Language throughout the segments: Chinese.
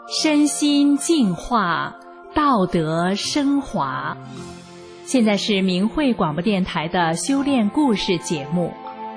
身心净化，道德升华。现在是明慧广播电台的修炼故事节目。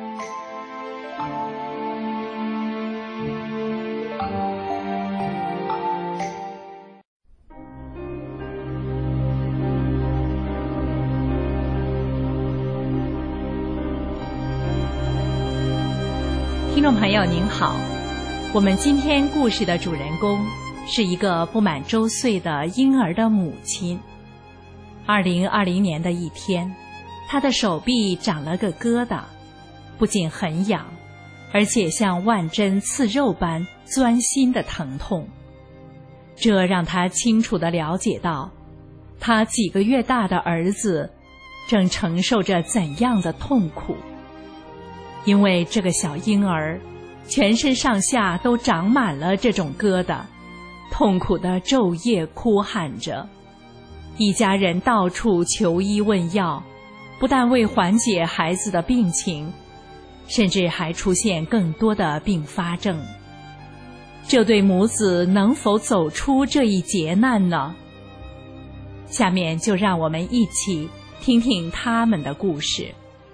听众朋友您好，我们今天故事的主人公是一个不满周岁的婴儿的母亲。2020年的一天，她的手臂长了个疙瘩，不仅很痒，而且像万针刺肉般钻心的疼痛。这让她清楚地了解到，她几个月大的儿子正承受着怎样的痛苦。因为这个小婴儿全身上下都长满了这种疙瘩，痛苦地昼夜哭喊着。一家人到处求医问药，不但为缓解孩子的病情，甚至还出现更多的并发症。这对母子能否走出这一劫难呢？下面就让我们一起听听他们的故事。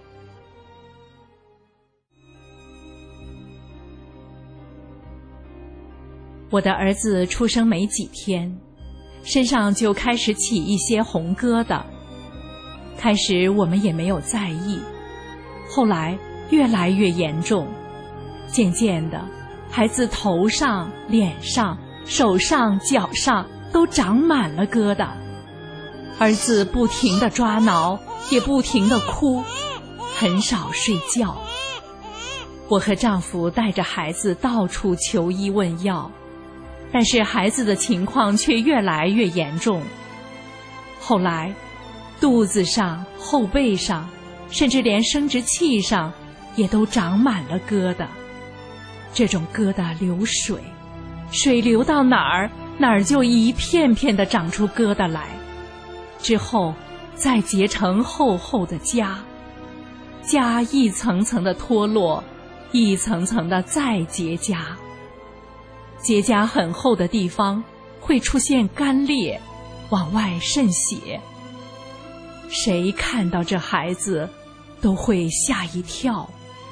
我的儿子出生没几天，身上就开始起一些红疙瘩。开始我们也没有在意，后来越来越严重，渐渐的，孩子头上、脸上、手上、脚上都长满了疙瘩。儿子不停地抓挠，也不停地哭，很少睡觉。我和丈夫带着孩子到处求医问药，但是孩子的情况却越来越严重。后来，肚子上、后背上，甚至连生殖器上也都长满了疙瘩。这种疙瘩流水，水流到哪儿，哪儿就一片片地长出疙瘩来。之后再结成厚厚的痂，痂一层层的脱落，一层层的再结痂。结痂很厚的地方会出现干裂，往外渗血。谁看到这孩子都会吓一跳。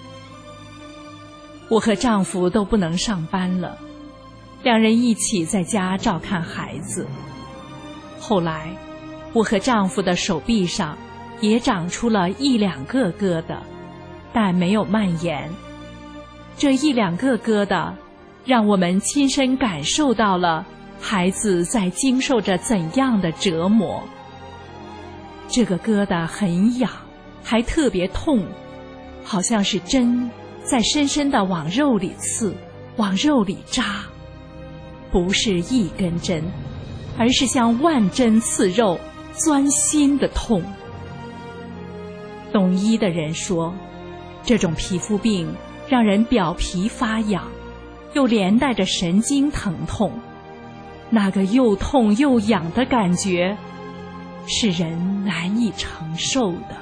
我和丈夫都不能上班了，两人一起在家照看孩子。后来，我和丈夫的手臂上也长出了1、2个疙瘩，但没有蔓延。这1、2个疙瘩让我们亲身感受到了孩子在经受着怎样的折磨。这个疙瘩很痒，还特别痛，好像是针在深深地往肉里刺，往肉里扎。不是一根针，而是像万针刺肉，钻心的痛。懂医的人说，这种皮肤病让人表皮发痒，又连带着神经疼痛，那个又痛又痒的感觉是人难以承受的。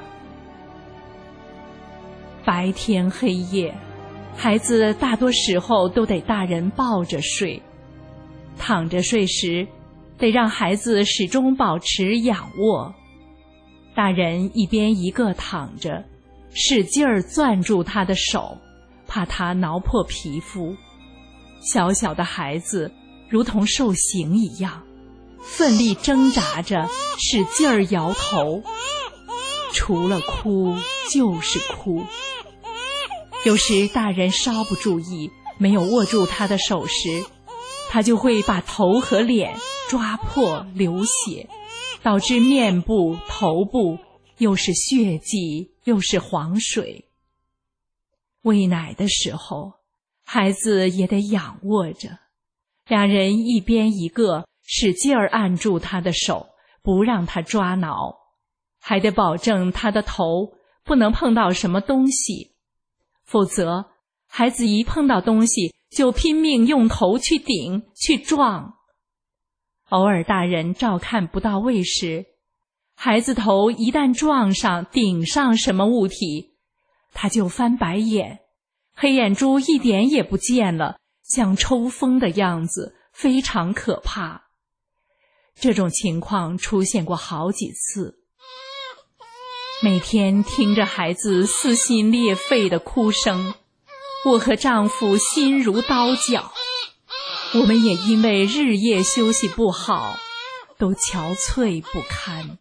白天黑夜，孩子大多时候都得大人抱着睡，躺着睡时得让孩子始终保持仰卧，大人一边一个躺着，使劲儿攥住他的手，怕他挠破皮肤。小小的孩子如同受刑一样，奋力挣扎着，使劲儿摇头，除了哭就是哭。有时大人稍不注意，没有握住他的手时，他就会把头和脸抓破流血，导致面部、头部又是血迹又是黄水。喂奶的时候，孩子也得仰卧着，两人一边一个，使劲儿按住他的手，不让他抓挠，还得保证他的头不能碰到什么东西，否则孩子一碰到东西就拼命用头去顶去撞。偶尔大人照看不到位时，孩子头一旦撞上顶上什么物体，他就翻白眼，黑眼珠一点也不见了，像抽风的样子， 非常可怕。这种情况出现过好几次。每天听着孩子撕心裂肺的哭声，我和丈夫心如刀绞，我们也因为日夜休息不好，都憔悴不堪。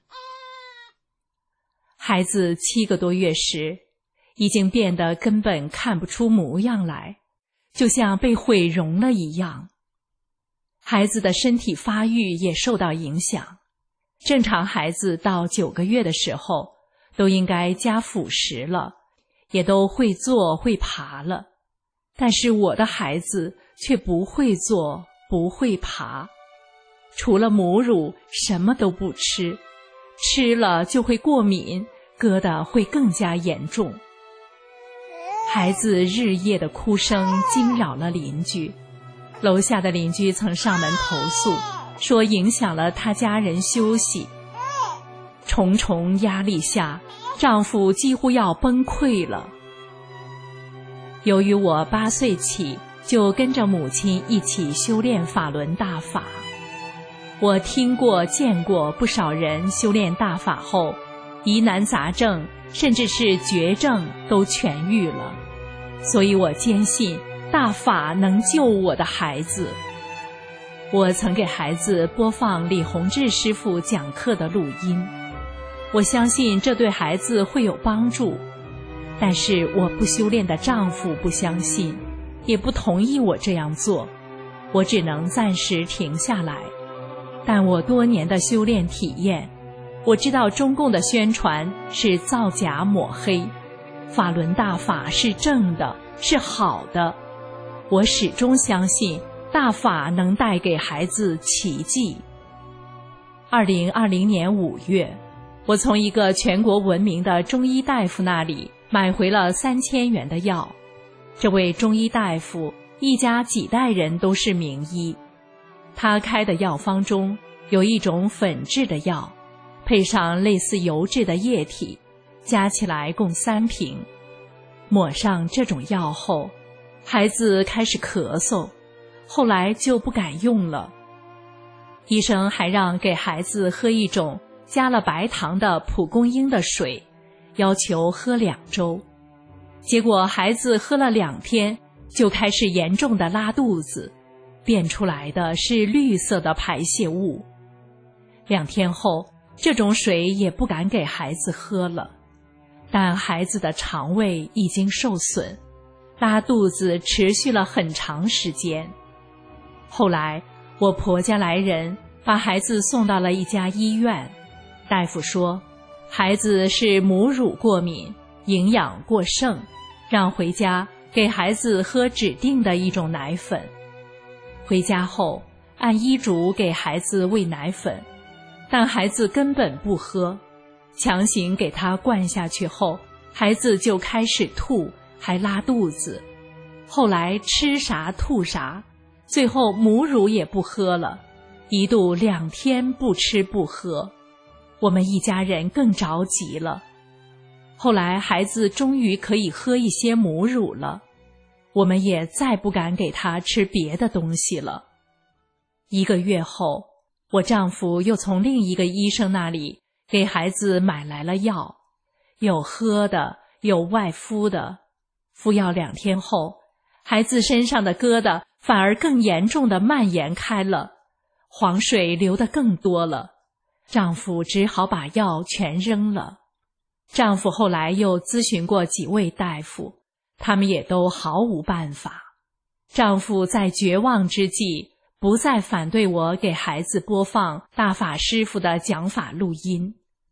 孩子7个多月时，已经变得根本看不出模样来，就像被毁容了一样。孩子的身体发育也受到影响，正常孩子到9个月的时候，都应该加辅食了，也都会坐会爬了。但是我的孩子却不会坐，不会爬，除了母乳什么都不吃，吃了就会过敏，疙瘩会更加严重。孩子日夜的哭声惊扰了邻居，楼下的邻居曾上门投诉，说影响了他家人休息。重重压力下，丈夫几乎要崩溃了。由于我8岁起就跟着母亲一起修炼法轮大法，我听过见过不少人修炼大法后，疑难杂症甚至是绝症都痊愈了，所以我坚信大法能救我的孩子。我曾给孩子播放李洪志师傅讲课的录音，我相信这对孩子会有帮助。但是我不修炼的丈夫不相信，也不同意我这样做，我只能暂时停下来。但我多年的修炼体验，我知道中共的宣传是造假抹黑，法轮大法是正的，是好的。我始终相信大法能带给孩子奇迹。2020年5月，我从一个全国闻名的中医大夫那里买回了3000元的药。这位中医大夫一家几代人都是名医，他开的药方中有一种粉质的药，配上类似油质的液体，加起来共3瓶。抹上这种药后，孩子开始咳嗽，后来就不敢用了。医生还让给孩子喝一种加了白糖的蒲公英的水，要求喝2周。结果孩子喝了2天，就开始严重的拉肚子，便出来的是绿色的排泄物。2天后，这种水也不敢给孩子喝了。但孩子的肠胃已经受损，拉肚子持续了很长时间。后来我婆家来人把孩子送到了一家医院，大夫说孩子是母乳过敏，营养过剩，让回家给孩子喝指定的一种奶粉。回家后按医嘱给孩子喂奶粉，但孩子根本不喝，强行给他灌下去后，孩子就开始吐，还拉肚子，后来吃啥吐啥，最后母乳也不喝了，一度2天不吃不喝。我们一家人更着急了。后来孩子终于可以喝一些母乳了，我们也再不敢给他吃别的东西了。1个月后，我丈夫又从另一个医生那里给孩子买来了药，有喝的，有外敷的。敷药2天后，孩子身上的疙瘩反而更严重的蔓延开了，黄水流得更多了。丈夫只好把药全扔了。丈夫后来又咨询过几位大夫，他们也都毫无办法。丈夫在绝望之际，不再反对我给孩子播放大法师父的讲法录音。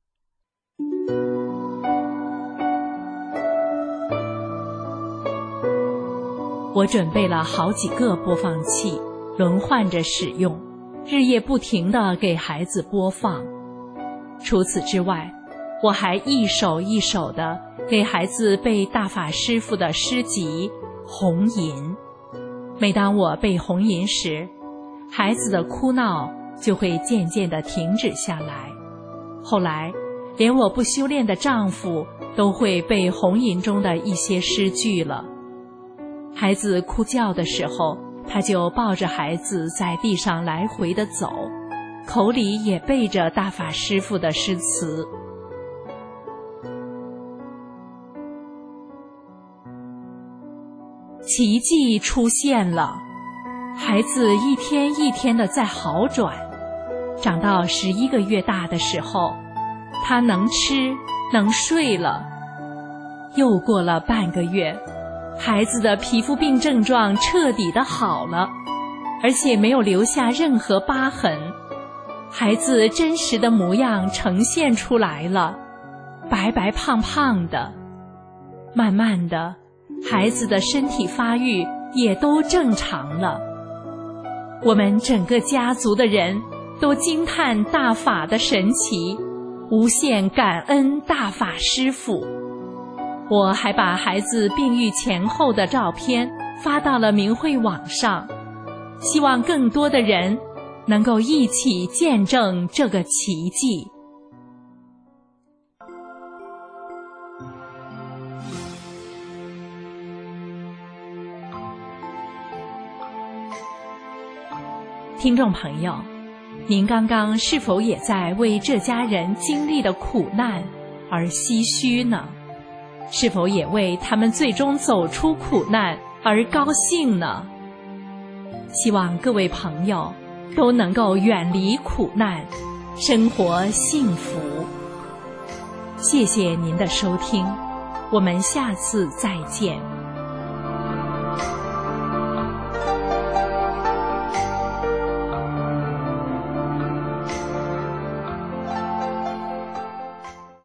我准备了好几个播放器，轮换着使用，日夜不停地给孩子播放。除此之外，我还一首一首地给孩子背大法师父的诗集《红吟》。每当我背红吟时，孩子的哭闹就会渐渐地停止下来。后来，连我不修炼的丈夫都会背红吟中的一些诗句了。孩子哭叫的时候， 他就抱着孩子在地上来回地走，口里也背着大法师父的诗词。奇迹出现了，孩子一天一天的在好转，长到11个月大的时候，他能吃能睡了。又过了半个月，孩子的皮肤病症状彻底的好了，而且没有留下任何疤痕，孩子真实的模样呈现出来了，白白胖胖的。慢慢的，孩子的身体发育也都正常了。我们整个家族的人都惊叹大法的神奇，无限感恩大法师父。我还把孩子病愈前后的照片发到了明慧网上，希望更多的人能够一起见证这个奇迹。听众朋友，您刚刚是否也在为这家人经历的苦难而唏嘘呢？是否也为他们最终走出苦难而高兴呢？希望各位朋友都能够远离苦难，生活幸福。谢谢您的收听，我们下次再见。